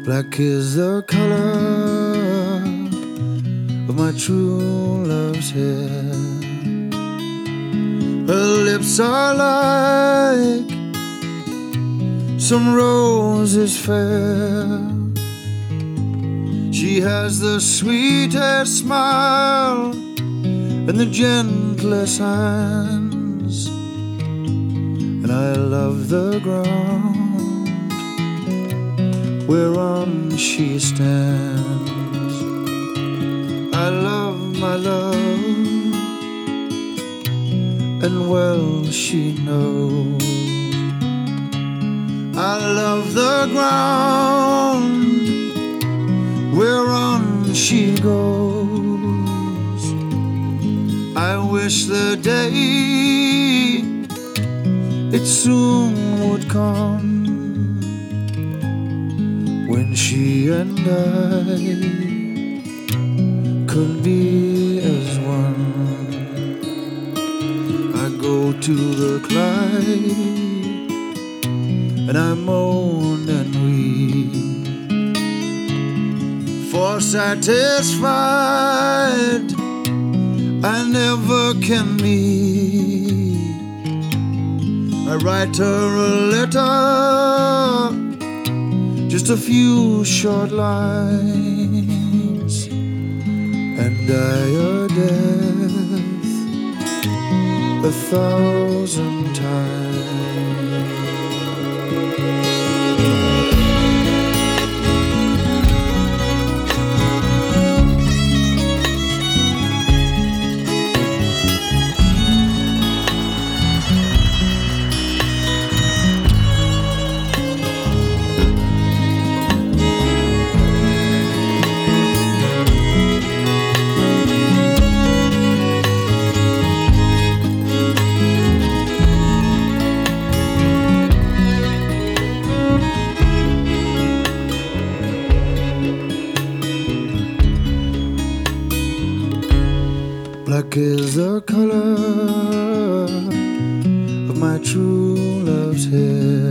Black is the color of my true love's hair. Her lips are like some roses fair. She has the sweetest smile and the gentlest hands, and I love the ground whereon she stands. I love my love, and well she knows. I love the ground whereon she goes. I wish the day it soon would come when she and I could be as one. I go to the Clyde and I moan and weep, for satisfied I never can meet. I write her a letter, just a few short lines, and die a death 1,000 times. Black is the color of my true love's hair.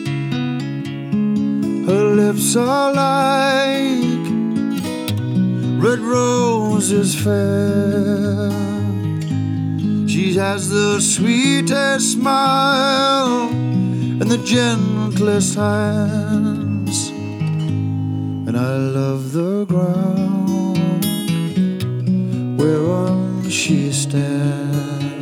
Her lips are like red roses fair. She has the sweetest smile and the gentlest hands, and I love the ground whereon she stands.